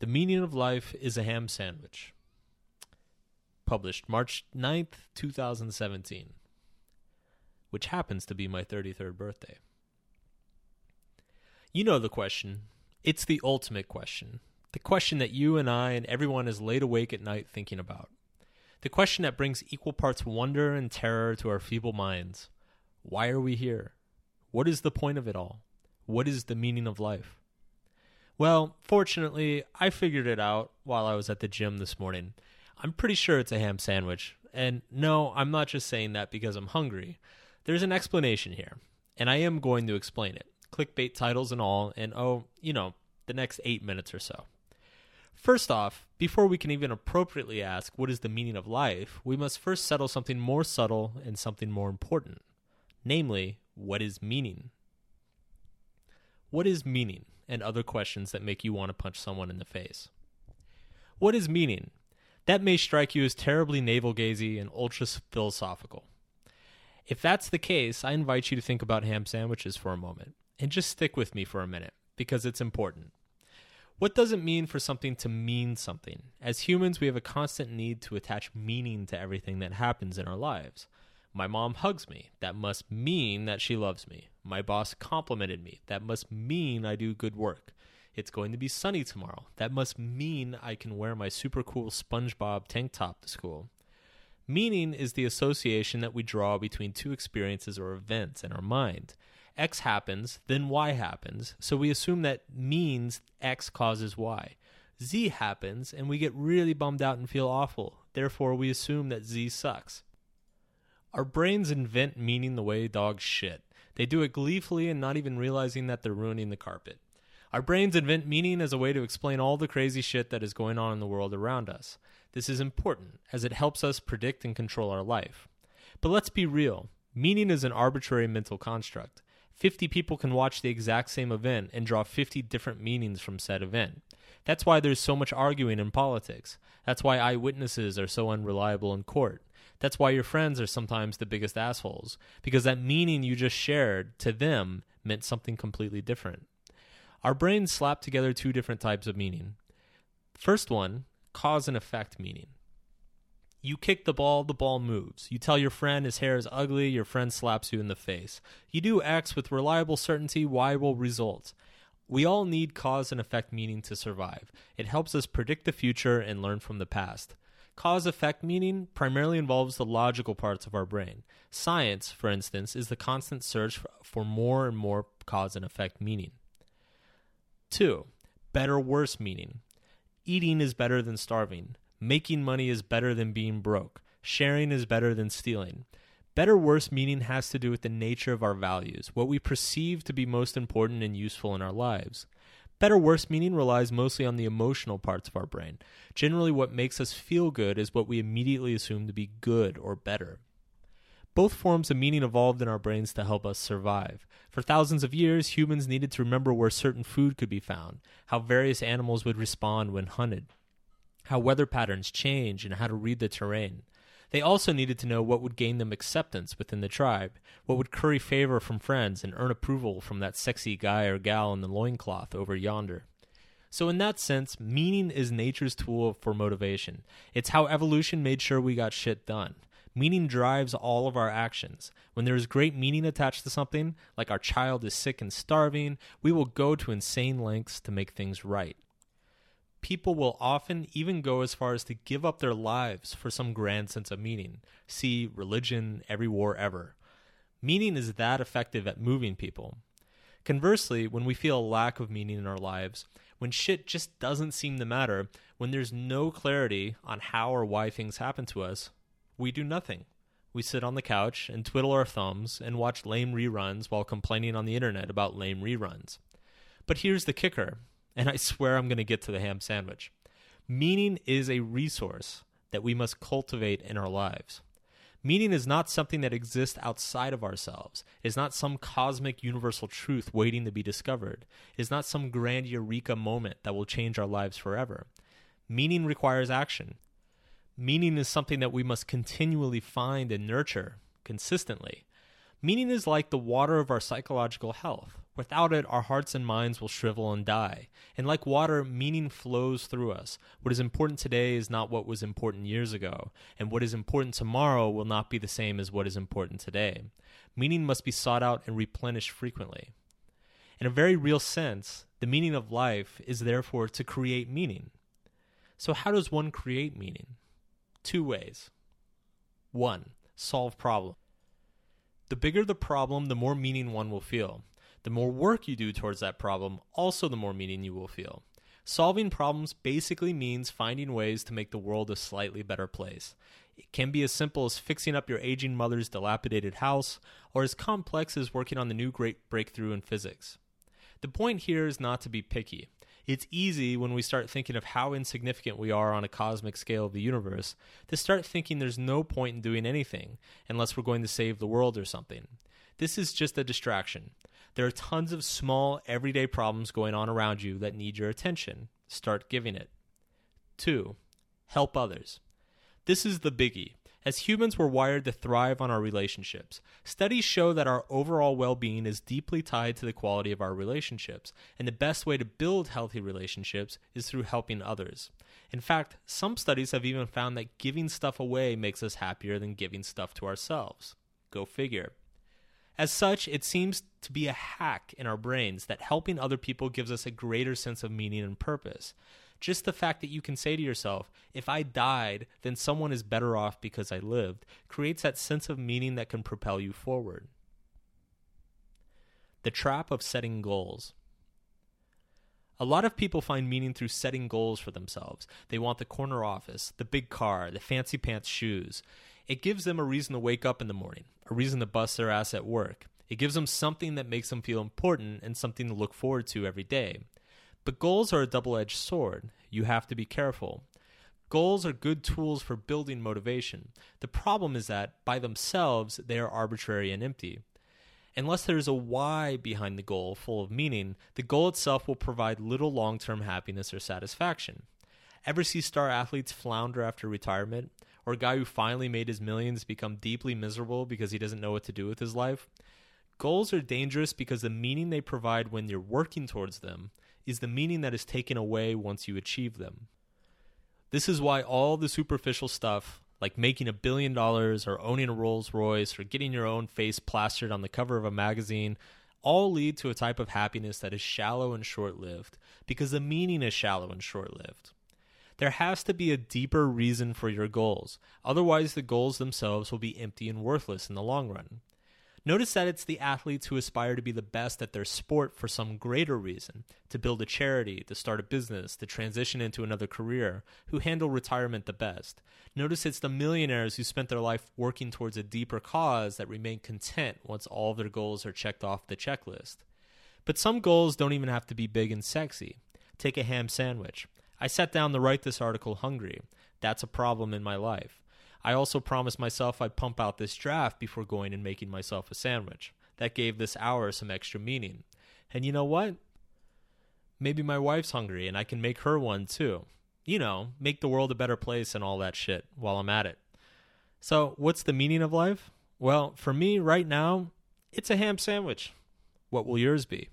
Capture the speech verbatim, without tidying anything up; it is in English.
The Meaning of Life is a Ham Sandwich. Published March ninth, twenty seventeen, which happens to be my thirty-third birthday. You know the question. It's the ultimate question. The question that you and I and everyone is laid awake at night thinking about. The question that brings equal parts wonder and terror to our feeble minds. Why are we here? What is the point of it all? What is the meaning of life? Well, fortunately, I figured it out while I was at the gym this morning. I'm pretty sure it's a ham sandwich. And no, I'm not just saying that because I'm hungry. There's an explanation here, and I am going to explain it. Clickbait titles and all, and oh, you know, the next eight minutes or so. First off, before we can even appropriately ask what is the meaning of life, we must first settle something more subtle and something more important. Namely, what is meaning? What is meaning? And other questions that make you want to punch someone in the face. What is meaning? That may strike you as terribly navel-gazy and ultra-philosophical. If that's the case, I invite you to think about ham sandwiches for a moment, and just stick with me for a minute, because it's important. What does it mean for something to mean something? As humans, we have a constant need to attach meaning to everything that happens in our lives. My mom hugs me. That must mean that she loves me. My boss complimented me. That must mean I do good work. It's going to be sunny tomorrow. That must mean I can wear my super cool SpongeBob tank top to school. Meaning is the association that we draw between two experiences or events in our mind. X happens, then Y happens, so we assume that means X causes Y. Z happens, and we get really bummed out and feel awful. Therefore, we assume that Z sucks. Our brains invent meaning the way dogs shit. They do it gleefully and not even realizing that they're ruining the carpet. Our brains invent meaning as a way to explain all the crazy shit that is going on in the world around us. This is important, as it helps us predict and control our life. But let's be real. Meaning is an arbitrary mental construct. fifty people can watch the exact same event and draw fifty different meanings from said event. That's why there's so much arguing in politics. That's why eyewitnesses are so unreliable in court. That's why your friends are sometimes the biggest assholes, because that meaning you just shared to them meant something completely different. Our brains slap together two different types of meaning. First one, cause and effect meaning. You kick the ball, the ball moves. You tell your friend his hair is ugly, your friend slaps you in the face. You do X with reliable certainty, Y will result. We all need cause and effect meaning to survive. It helps us predict the future and learn from the past. Cause-effect meaning primarily involves the logical parts of our brain. Science, for instance, is the constant search for more and more cause and effect meaning. Two, better-worse meaning. Eating is better than starving. Making money is better than being broke. Sharing is better than stealing. Better-worse meaning has to do with the nature of our values, what we perceive to be most important and useful in our lives. Better-worse meaning relies mostly on the emotional parts of our brain. Generally, what makes us feel good is what we immediately assume to be good or better. Both forms of meaning evolved in our brains to help us survive. For thousands of years, humans needed to remember where certain food could be found, how various animals would respond when hunted, how weather patterns change, and how to read the terrain. They also needed to know what would gain them acceptance within the tribe, what would curry favor from friends and earn approval from that sexy guy or gal in the loincloth over yonder. So in that sense, meaning is nature's tool for motivation. It's how evolution made sure we got shit done. Meaning drives all of our actions. When there is great meaning attached to something, like our child is sick and starving, we will go to insane lengths to make things right. People will often even go as far as to give up their lives for some grand sense of meaning. See religion, every war ever. Meaning is that effective at moving people. Conversely, when we feel a lack of meaning in our lives, when shit just doesn't seem to matter, when there's no clarity on how or why things happen to us, we do nothing. We sit on the couch and twiddle our thumbs and watch lame reruns while complaining on the internet about lame reruns. But here's the kicker. And I swear I'm going to get to the ham sandwich. Meaning is a resource that we must cultivate in our lives. Meaning is not something that exists outside of ourselves. It is not some cosmic universal truth waiting to be discovered. It is not some grand eureka moment that will change our lives forever. Meaning requires action. Meaning is something that we must continually find and nurture consistently. Meaning is like the water of our psychological health. Without it, our hearts and minds will shrivel and die. And like water, meaning flows through us. What is important today is not what was important years ago, and what is important tomorrow will not be the same as what is important today. Meaning must be sought out and replenished frequently. In a very real sense, the meaning of life is therefore to create meaning. So how does one create meaning? Two ways. One, solve problem. The bigger the problem, the more meaning one will feel. The more work you do towards that problem, also the more meaning you will feel. Solving problems basically means finding ways to make the world a slightly better place. It can be as simple as fixing up your aging mother's dilapidated house, or as complex as working on the new great breakthrough in physics. The point here is not to be picky. It's easy when we start thinking of how insignificant we are on a cosmic scale of the universe to start thinking there's no point in doing anything unless we're going to save the world or something. This is just a distraction. There are tons of small, everyday problems going on around you that need your attention. Start giving it. Two, help others. This is the biggie. As humans, we're wired to thrive on our relationships. Studies show that our overall well-being is deeply tied to the quality of our relationships, and the best way to build healthy relationships is through helping others. In fact, some studies have even found that giving stuff away makes us happier than giving stuff to ourselves. Go figure. As such, it seems to be a hack in our brains that helping other people gives us a greater sense of meaning and purpose. Just the fact that you can say to yourself, if I died, then someone is better off because I lived, creates that sense of meaning that can propel you forward. The trap of setting goals. A lot of people find meaning through setting goals for themselves. They want the corner office, the big car, the fancy pants shoes. It gives them a reason to wake up in the morning, a reason to bust their ass at work. It gives them something that makes them feel important and something to look forward to every day. But goals are a double-edged sword. You have to be careful. Goals are good tools for building motivation. The problem is that, by themselves, they are arbitrary and empty. Unless there is a why behind the goal full of meaning, the goal itself will provide little long-term happiness or satisfaction. Ever see star athletes flounder after retirement? Or a guy who finally made his millions become deeply miserable because he doesn't know what to do with his life? Goals are dangerous because the meaning they provide when you're working towards them is the meaning that is taken away once you achieve them. This is why all the superficial stuff, like making a billion dollars or owning a Rolls Royce or getting your own face plastered on the cover of a magazine, all lead to a type of happiness that is shallow and short-lived, because the meaning is shallow and short-lived. There has to be a deeper reason for your goals. Otherwise, the goals themselves will be empty and worthless in the long run. Notice that it's the athletes who aspire to be the best at their sport for some greater reason, to build a charity, to start a business, to transition into another career, who handle retirement the best. Notice it's the millionaires who spent their life working towards a deeper cause that remain content once all of their goals are checked off the checklist. But some goals don't even have to be big and sexy. Take a ham sandwich. I sat down to write this article hungry. That's a problem in my life. I also promised myself I'd pump out this draft before going and making myself a sandwich. That gave this hour some extra meaning. And you know what? Maybe my wife's hungry and I can make her one too. You know, make the world a better place and all that shit while I'm at it. So, what's the meaning of life? Well, for me right now, it's a ham sandwich. What will yours be?